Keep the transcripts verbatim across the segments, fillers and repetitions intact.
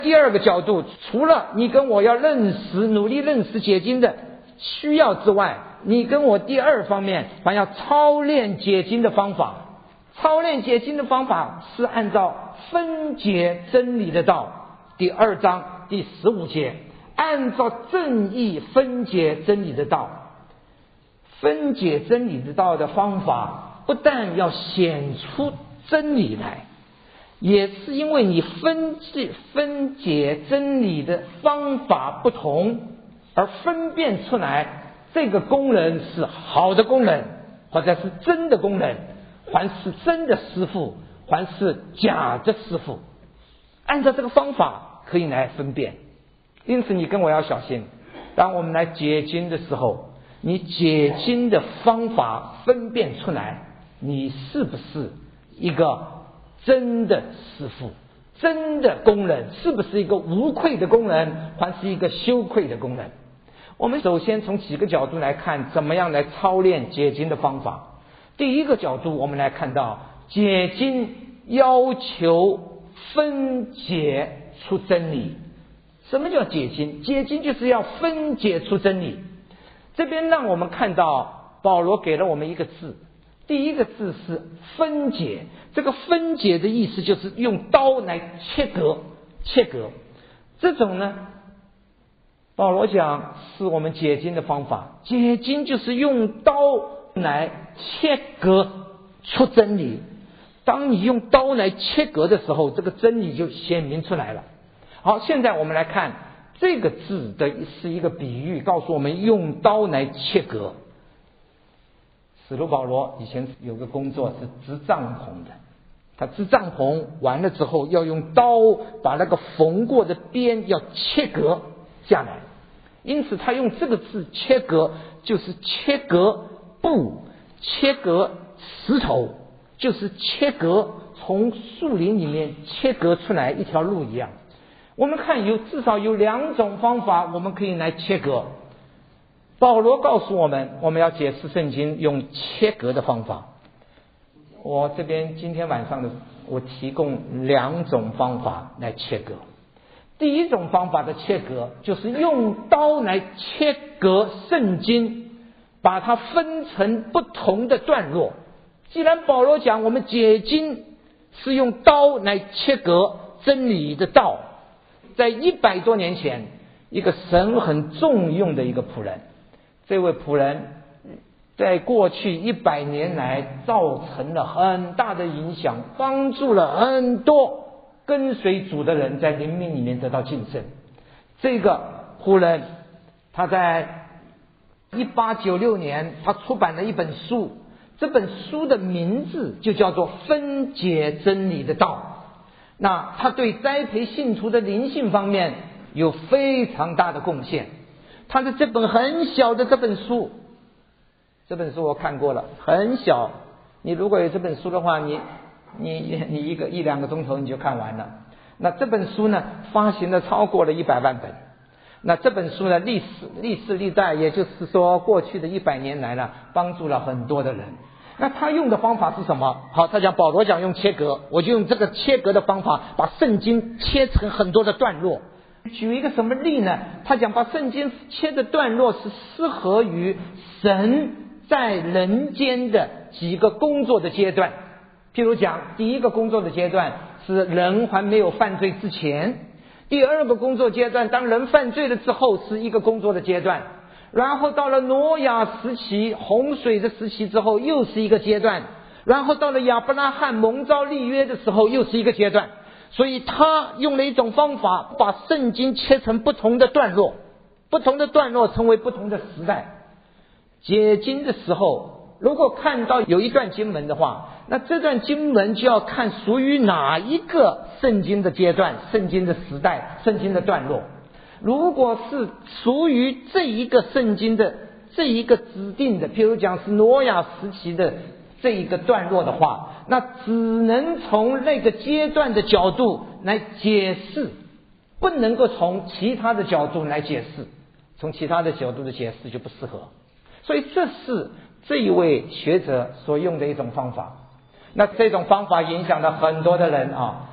第二个角度，除了你跟我要认识、努力认识解经的需要之外，你跟我第二方面还要操练解经的方法。操练解经的方法是按照分解真理的道，第二章第十五节，按照正义分解真理的道。分解真理的道的方法，不但要显出真理来，也是因为你分解分解真理的方法不同，而分辨出来这个工人是好的工人，或者是真的工人，还是真的师傅，还是假的师傅。按照这个方法可以来分辨。因此你跟我要小心，当我们来解经的时候，你解经的方法分辨出来，你是不是一个真的师傅，真的工人，是不是一个无愧的工人，还是一个羞愧的工人。我们首先从几个角度来看，怎么样来操练解经的方法。第一个角度，我们来看到解经要求分解出真理。什么叫解经？解经就是要分解出真理。这边让我们看到保罗给了我们一个字，第一个字是分解。这个分解的意思就是用刀来切割，切割。这种呢，保罗讲是我们解经的方法。解经就是用刀来切割出真理。当你用刀来切割的时候，这个真理就显明出来了。好，现在我们来看这个字的是一个比喻，告诉我们用刀来切割。使徒保罗以前有个工作是织帐篷的，他织帐篷完了之后要用刀把那个缝过的边要切割下来，因此他用这个字切割，就是切割布，切割石头，就是切割从树林里面切割出来一条路一样。我们看有至少有两种方法我们可以来切割。保罗告诉我们，我们要解释圣经用切割的方法。我这边今天晚上的我提供两种方法来切割。第一种方法的切割就是用刀来切割圣经，把它分成不同的段落。既然保罗讲我们解经是用刀来切割真理的道，在一百多年前，一个神很重用的一个仆人，这位仆人在过去一百年来造成了很大的影响，帮助了很多跟随主的人在灵命里面得到晋升。这个仆人他在一八九六年他出版了一本书，这本书的名字就叫做《分解真理的道》。那他对栽培信徒的灵性方面有非常大的贡献。他的这本很小的这本书，这本书我看过了，很小，你如果有这本书的话，你你你一个一两个钟头你就看完了。那这本书呢，发行了超过了一百万本。那这本书呢，历史历世历代，也就是说过去的一百年来呢，帮助了很多的人。那他用的方法是什么？好，他讲保罗讲用切割，我就用这个切割的方法，把圣经切成很多的段落。举一个什么例呢？他讲把圣经切的段落是适合于神在人间的几个工作的阶段。譬如讲，第一个工作的阶段是人还没有犯罪之前，第二个工作阶段当人犯罪了之后是一个工作的阶段，然后到了挪亚时期，洪水的时期之后又是一个阶段，然后到了亚伯拉罕蒙召立约的时候又是一个阶段。所以他用了一种方法，把圣经切成不同的段落，不同的段落成为不同的时代。解经的时候，如果看到有一段经文的话，那这段经文就要看属于哪一个圣经的阶段、圣经的时代、圣经的段落。如果是属于这一个圣经的这一个指定的，譬如讲是挪亚时期的这一个段落的话，那只能从那个阶段的角度来解释，不能够从其他的角度来解释，从其他的角度的解释就不适合。所以这是这一位学者所用的一种方法。那这种方法影响了很多的人啊。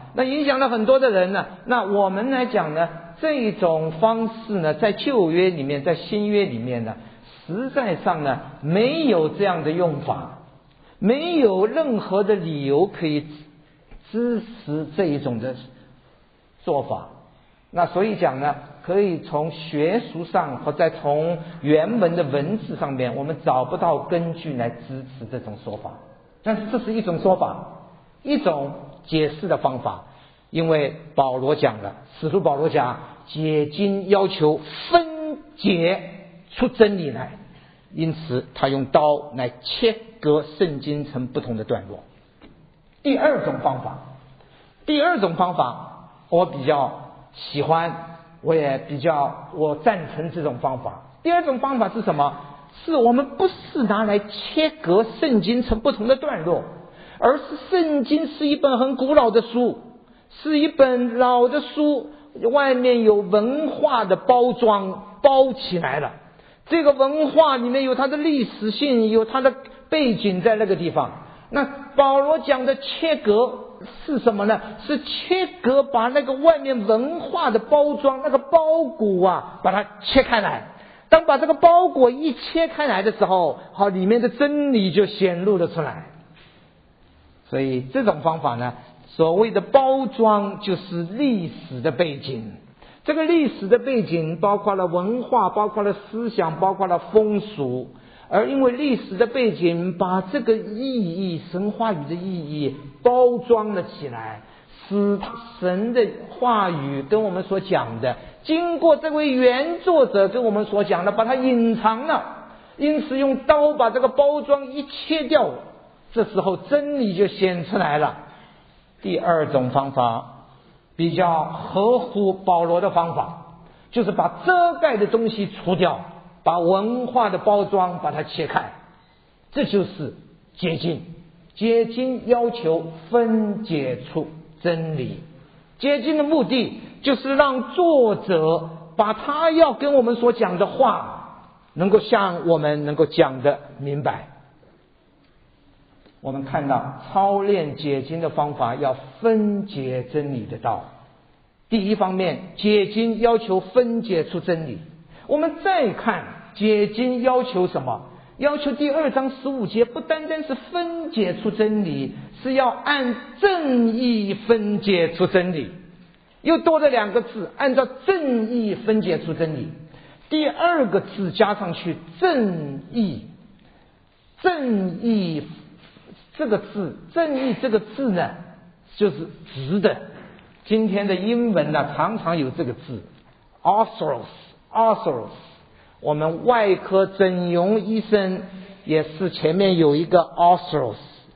那影响了很多的人呢。那我们来讲呢，这种方式呢，在旧约里面，在新约里面呢，实在上呢没有这样的用法，没有任何的理由可以支持这一种的做法。那所以讲呢，可以从学术上或再从原文的文字上面，我们找不到根据来支持这种说法。但是这是一种说法，一种解释的方法。因为保罗讲了，使徒保罗讲，解经要求分解出真理来，因此他用刀来切割圣经成不同的段落。第二种方法，第二种方法我比较喜欢，我也比较我赞成这种方法。第二种方法是什么？是我们不是拿来切割圣经成不同的段落，而是圣经是一本很古老的书，是一本老的书，外面有文化的包装包起来了。这个文化里面有它的历史性，有它的背景在那个地方。那保罗讲的切割是什么呢？是切割，把那个外面文化的包装，那个包裹啊，把它切开来。当把这个包裹一切开来的时候，好，里面的真理就显露了出来。所以这种方法呢，所谓的包装就是历史的背景。这个历史的背景包括了文化，包括了思想，包括了风俗。而因为历史的背景把这个意义，神话语的意义包装了起来，使神的话语跟我们所讲的，经过这位原作者跟我们所讲的，把它隐藏了。因此用刀把这个包装一切掉，这时候真理就显出来了。第二种方法比较合乎保罗的方法，就是把遮盖的东西除掉，把文化的包装把它切开，这就是解经。解经要求分解出真理，解经的目的就是让作者把他要跟我们所讲的话能够向我们能够讲得明白。我们看到操练解经的方法要分解真理的道。第一方面，解经要求分解出真理。我们再看解经要求什么？要求第二章十五节不单单是分解出真理，是要按正义分解出真理。又多了两个字，按照正义分解出真理。第二个字加上去，正义。正义这个字，正义这个字呢，就是直的。今天的英文呢，常常有这个字 orthos orthos。我们外科整容医生也是前面有一个 orthos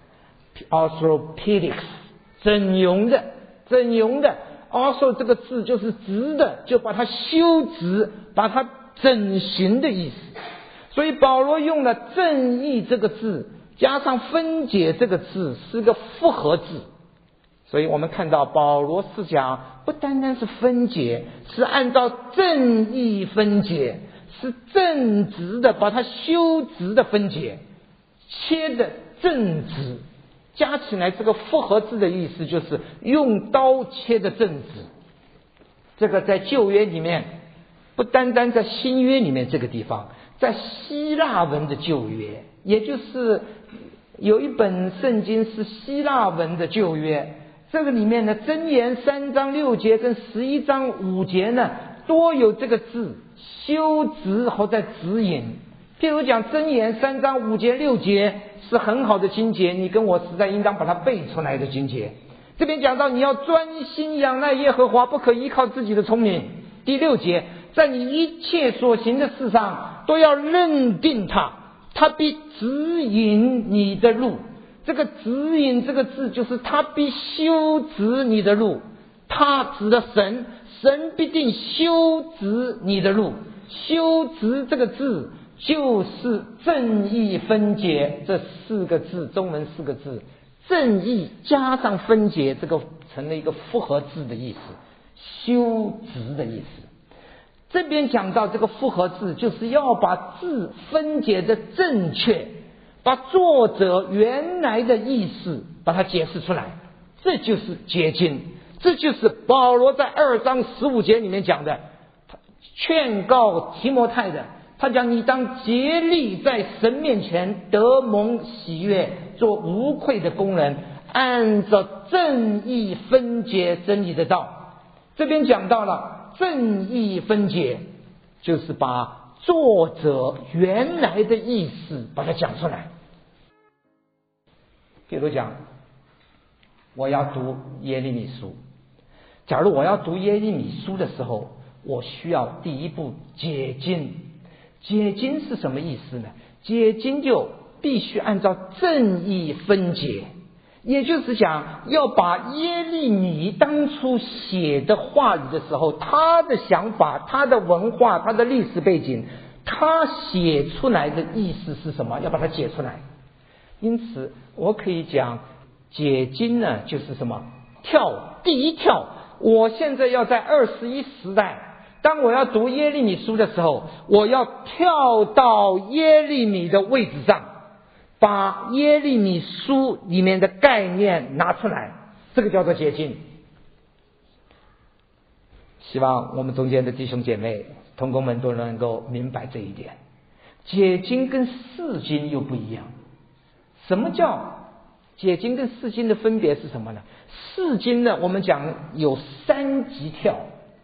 orthopedics， 整容的整容的 ortho 这个字就是直的，就把它修直，把它整形的意思。所以保罗用了正义这个字加上分解这个字，是个复合字。所以我们看到保罗是讲不单单是分解，是按照正义分解，是正直的把它修直的分解，切的正直，加起来这个复合字的意思就是用刀切的正直。这个在旧约里面，不单单在新约里面这个地方，在希腊文的旧约，也就是有一本圣经是希腊文的旧约，这个里面呢，箴言三章六节跟十一章五节呢，多有这个字修直或在指引。譬如讲箴言三章五节六节是很好的经节，你跟我实在应当把它背出来的经节。这边讲到你要专心仰赖耶和华，不可依靠自己的聪明。第六节，在你一切所行的事上都要认定他，他必指引你的路。这个指引这个字就是他必修直你的路，他指的神，神必定修直你的路。修直这个字就是正义分解这四个字，中文四个字，正义加上分解，这个成了一个复合字的意思，修直的意思。这边讲到这个复合字，就是要把字分解的正确，把作者原来的意思把它解释出来，这就是解经。 这就是保罗在二章十五节里面讲的，劝告提摩太的。他讲你当竭力在神面前得蒙喜悦，做无愧的工人，按照正义分解真理的道。这边讲到了正义分解，就是把作者原来的意思把它讲出来。比如讲，我要读耶利米书，假如我要读耶利米书的时候，我需要第一步解经。解经是什么意思呢？解经就必须按照正义分解，也就是讲要把耶利米当初写的话语的时候，他的想法、他的文化、他的历史背景，他写出来的意思是什么，要把它解出来。因此我可以讲解经呢，就是什么？跳第一跳，我现在要在二十一时代，当我要读耶利米书的时候，我要跳到耶利米的位置上，把耶利米书里面的概念拿出来，这个叫做解经。希望我们中间的弟兄姐妹同工们都能够明白这一点。解经跟释经又不一样。什么叫解经跟释经的分别是什么呢？释经呢，我们讲有三级跳。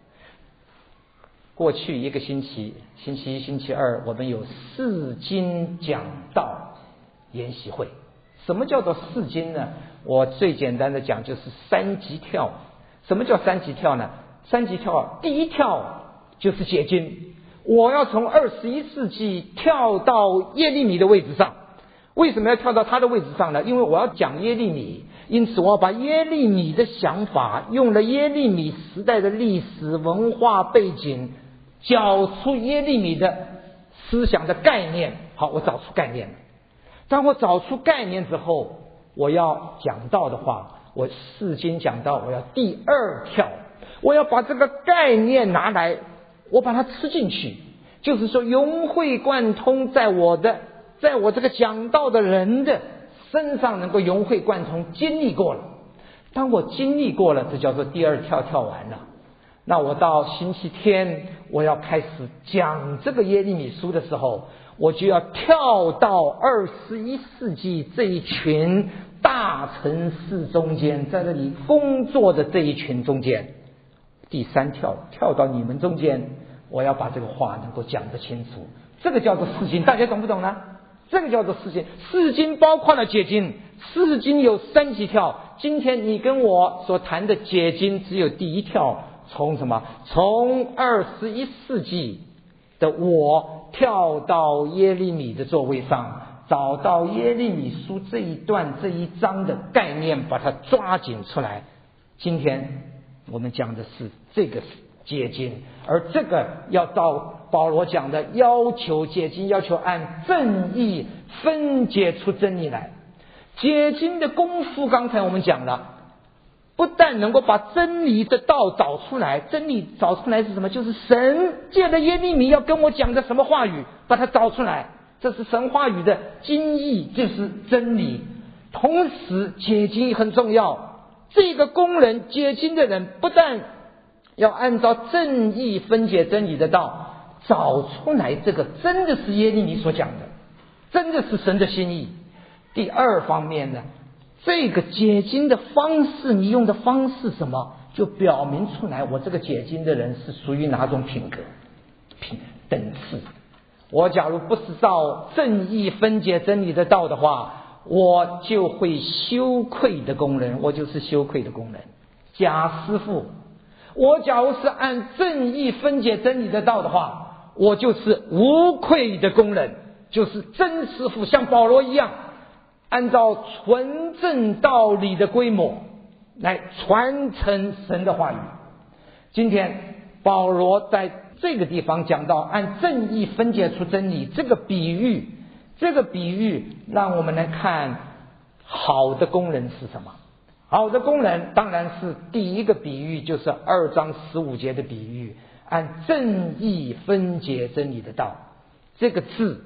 过去一个星期，星期一、星期二，我们有释经讲道研习会。什么叫做释经呢？我最简单的讲就是三级跳。什么叫三级跳呢？三级跳，第一跳就是解经，我要从二十一世纪跳到耶利米的位置上。为什么要跳到他的位置上呢？因为我要讲耶利米，因此我要把耶利米的想法，用了耶利米时代的历史文化背景，找出耶利米的思想的概念。好，我找出概念了。当我找出概念之后，我要讲道的话，我释经讲道，我要第二跳，我要把这个概念拿来，我把它吃进去，就是说融会贯通，在我的在我这个讲道的人的身上能够融会贯通，经历过了。当我经历过了，这叫做第二跳跳完了。那我到星期天我要开始讲这个耶利米书的时候，我就要跳到二十一世纪这一群大城市中间，在这里工作的这一群中间，第三跳跳到你们中间，我要把这个话能够讲得清楚。这个叫做释经，大家懂不懂呢？这个叫做释经。释经包括了解经，释经有三级跳。今天你跟我所谈的解经只有第一跳，从什么？从二十一世纪的我跳到耶利米的座位上，找到耶利米书这一段这一章的概念，把它抓紧出来。今天我们讲的是这个解经，而这个要到保罗讲的要求解经，要求按正义分解出真理来。解经的功夫刚才我们讲了，不但能够把真理的道找出来，真理找出来是什么？就是神借着耶利米要跟我讲的什么话语，把它找出来，这是神话语的精义，就是真理。同时解经很重要，这个工人解经的人不但要按照正义分解真理的道找出来，这个真的是耶利米所讲的，真的是神的心意。第二方面呢，这个解经的方式，你用的方式什么，就表明出来我这个解经的人是属于哪种品格品等次。我假如不是照正义分解真理的道的话，我就会羞愧的工人，我就是羞愧的工人。贾师傅，我假如是按正义分解真理的道的话，我就是无愧的工人，就是真师傅，像保罗一样，按照纯正道理的规模来传承神的话语。今天保罗在这个地方讲到按正义分解出真理，这个比喻，这个比喻让我们来看好的工人是什么。好的工人当然是第一个比喻，就是二章十五节的比喻，按正义分解真理的道。这个字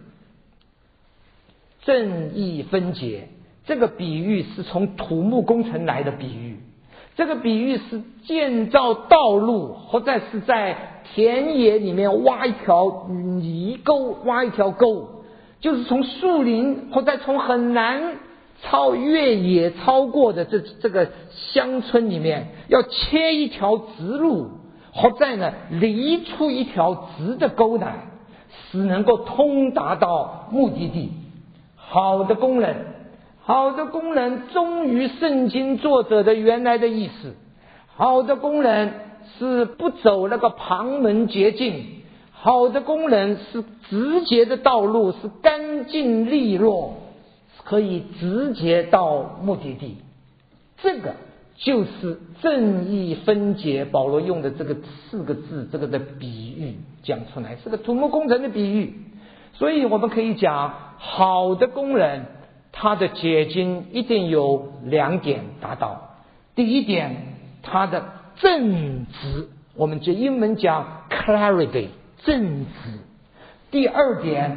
正义分解，这个比喻是从土木工程来的比喻。 这个比喻是建造道路，或者是在田野里面挖一条泥沟，挖一条沟，就是从树林或者从很难超越野超过的这这个乡村里面，要切一条直路，或者呢犁出一条直的沟来，使能够通达到目的地。好的工人，好的工人忠于圣经作者的原来的意思。好的工人是不走那个旁门捷径，好的工人是直接的道路，是干净利落，可以直接到目的地。这个就是正义分解保罗用的这个四个字，这个的比喻讲出来，是个土木工程的比喻。所以我们可以讲，好的工人他的结晶一定有两点达到。第一点，他的正直，我们就英文讲 clarity 正直。第二点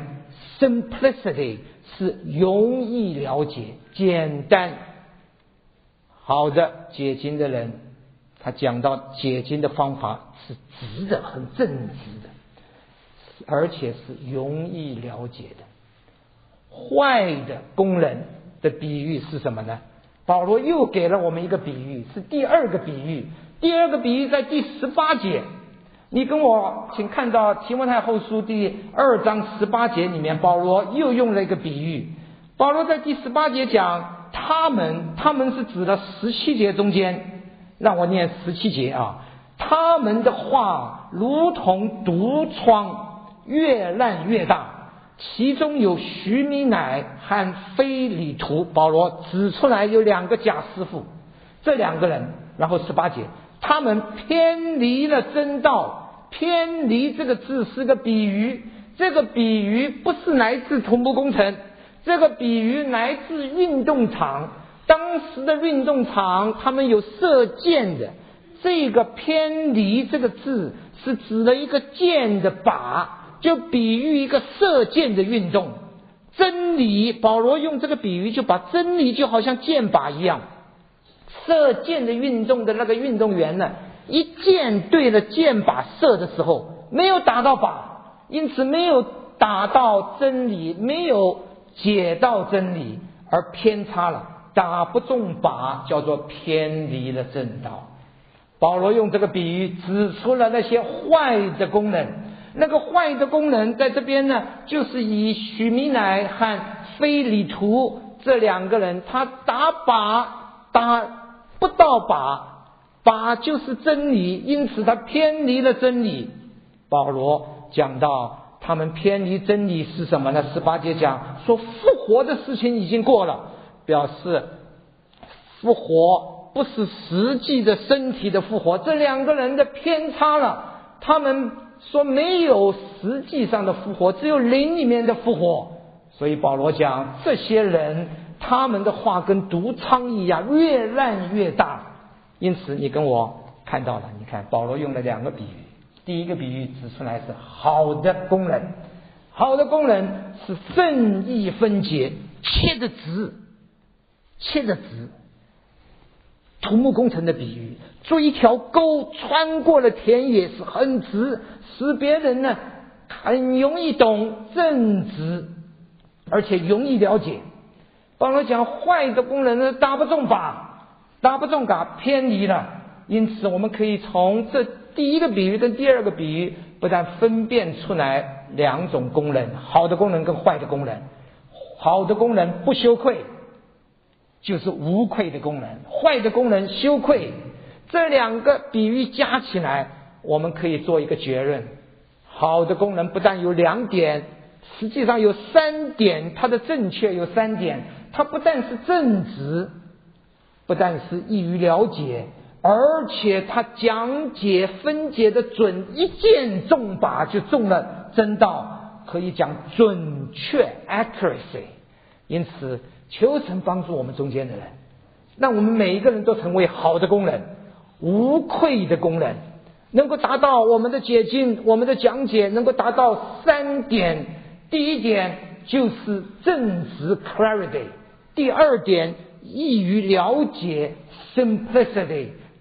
simplicity 是容易了解简单。好的解经的人，他讲到解经的方法是直的，很正直的，而且是容易了解的。坏的工人的比喻是什么呢？保罗又给了我们一个比喻，是第二个比喻。第二个比喻在第十八节，你跟我请看到提摩太后书第二章十八节里面，保罗又用了一个比喻。保罗在第十八节讲他们，他们是指的十七节中间，让我念十七节啊。他们的话如同毒疮，越烂越大，其中有徐米乃和非里图。保罗指出来有两个假师傅，这两个人，然后十八节，他们偏离了真道。偏离这个字是个比喻，这个比喻不是来自土木工程，这个比喻来自运动场。当时的运动场他们有射箭的，这个偏离这个字是指了一个箭的靶，就比喻一个射箭的运动。真理，保罗用这个比喻就把真理就好像箭靶一样，射箭的运动的那个运动员呢，一箭对了箭靶射的时候没有打到靶，因此没有打到真理，没有解到真理，而偏差了，打不中靶，叫做偏离了正道。保罗用这个比喻指出了那些坏的工人，那个坏的工人在这边呢，就是以许米乃和非里图这两个人，他打靶打不到靶，靶就是真理，因此他偏离了真理。保罗讲到他们偏离真理是什么呢？十八节讲说复活的事情已经过了，表示复活不是实际的身体的复活，这两个人的偏差了。他们说没有实际上的复活，只有灵里面的复活。所以保罗讲这些人他们的话跟毒疮一样，越烂越大。因此你跟我看到了，你看保罗用了两个比喻。第一个比喻指出来是好的工人，好的工人是正义分解，切得直，切得直。土木工程的比喻，做一条沟穿过了田野是很直，使别人呢很容易懂，正直，而且容易了解。保罗讲坏的工人呢打不中靶，打不中靶，偏离了。因此我们可以从这第一个比喻跟第二个比喻不但分辨出来两种工人，好的工人跟坏的工人。好的工人不羞愧，就是无愧的工人，坏的工人羞愧。这两个比喻加起来，我们可以做一个结论：好的工人不但有两点，实际上有三点，它的正确有三点。它不但是正直，不但是易于了解，而且它讲解分解的准，一箭中靶就中了真道，可以讲准确 accuracy。 因此求神帮助我们中间的人，让我们每一个人都成为好的工人，无愧的工人，能够达到我们的解经，我们的讲解能够达到三点。第一点就是正直 clarity， 第二点易于了解 simplicity，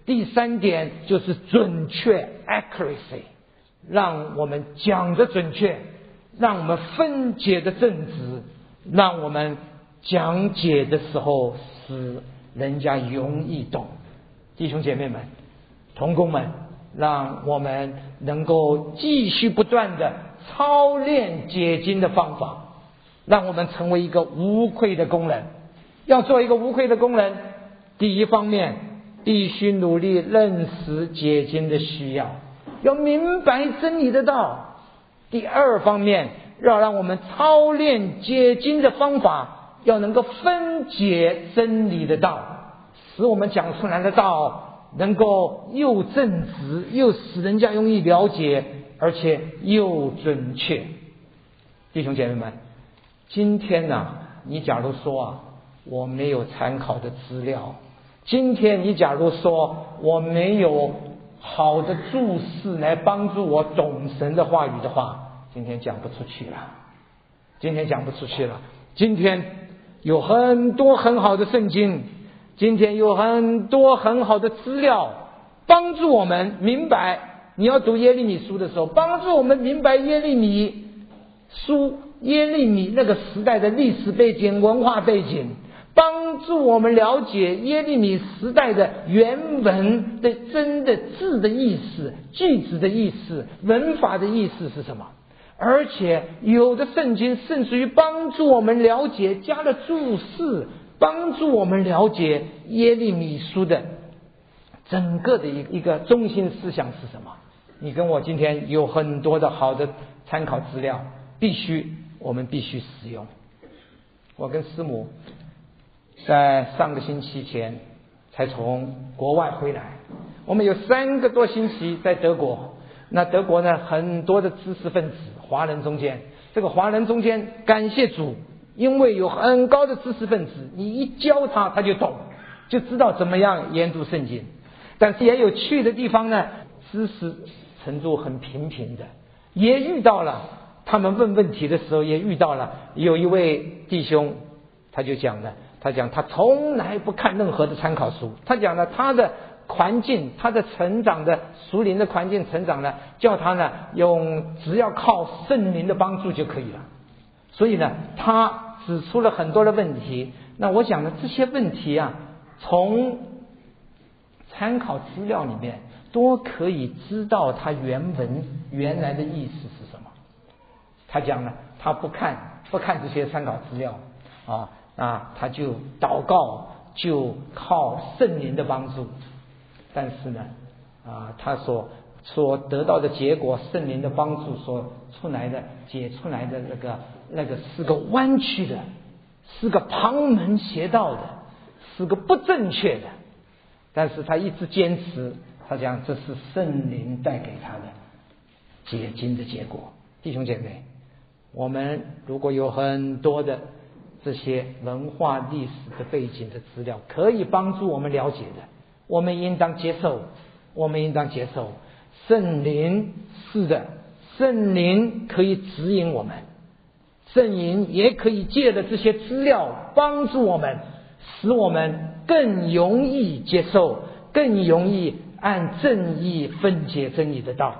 第三点就是准确 accuracy， 让我们讲的准确，让我们分解的正直，让我们讲解的时候使人家容易懂。弟兄姐妹们，同工们，让我们能够继续不断的操练解经的方法，让我们成为一个无愧的工人。要做一个无愧的工人，第一方面必须努力认识解经的需要，要明白真理的道。第二方面，要让我们操练解经的方法，要能够分解真理的道，使我们讲出来的道能够又正直，又使人家容易了解，而且又准确。弟兄姐妹们，今天呢、啊，你假如说啊，我没有参考的资料，今天你假如说我没有好的注释来帮助我懂神的话语的话，今天讲不出去了，今天讲不出去了。今天有很多很好的圣经，今天有很多很好的资料，帮助我们明白，你要读耶利米书的时候，帮助我们明白耶利米书耶利米那个时代的历史背景、文化背景，帮助我们了解耶利米时代的原文的真的字的意思、句子的意思、文法的意思是什么。而且有的圣经甚至于帮助我们了解，加了注释，帮助我们了解耶利米书的整个的一个中心思想是什么。你跟我今天有很多的好的参考资料，必须我们必须使用。我跟师母在上个星期前才从国外回来，我们有三个多星期在德国。那德国呢，很多的知识分子，华人中间，这个华人中间，感谢主，因为有很高的知识分子，你一教他他就懂，就知道怎么样研读圣经。但是也有趣的地方呢，知识程度很平平的，也遇到了他们问问题的时候，也遇到了有一位弟兄，他就讲了，他讲他从来不看任何的参考书，他讲了他的环境，他的成长的属灵的环境成长呢，叫他呢用只要靠圣灵的帮助就可以了。所以呢，他指出了很多的问题。那我讲的这些问题啊，从参考资料里面都可以知道他原文原来的意思是什么。他讲呢，他不看不看这些参考资料啊啊，他就祷告，就靠圣灵的帮助。但是呢，啊，他所所得到的结果，圣灵的帮助所出来的解出来的那个那个是个弯曲的，是个旁门邪道的，是个不正确的。但是他一直坚持，他讲这是圣灵带给他的解经的结果。弟兄姐妹，我们如果有很多的这些文化历史的背景的资料，可以帮助我们了解的，我们应当接受，我们应当接受。圣灵是的，圣灵可以指引我们，圣灵也可以借着这些资料帮助我们，使我们更容易接受，更容易按正义分解真理的道。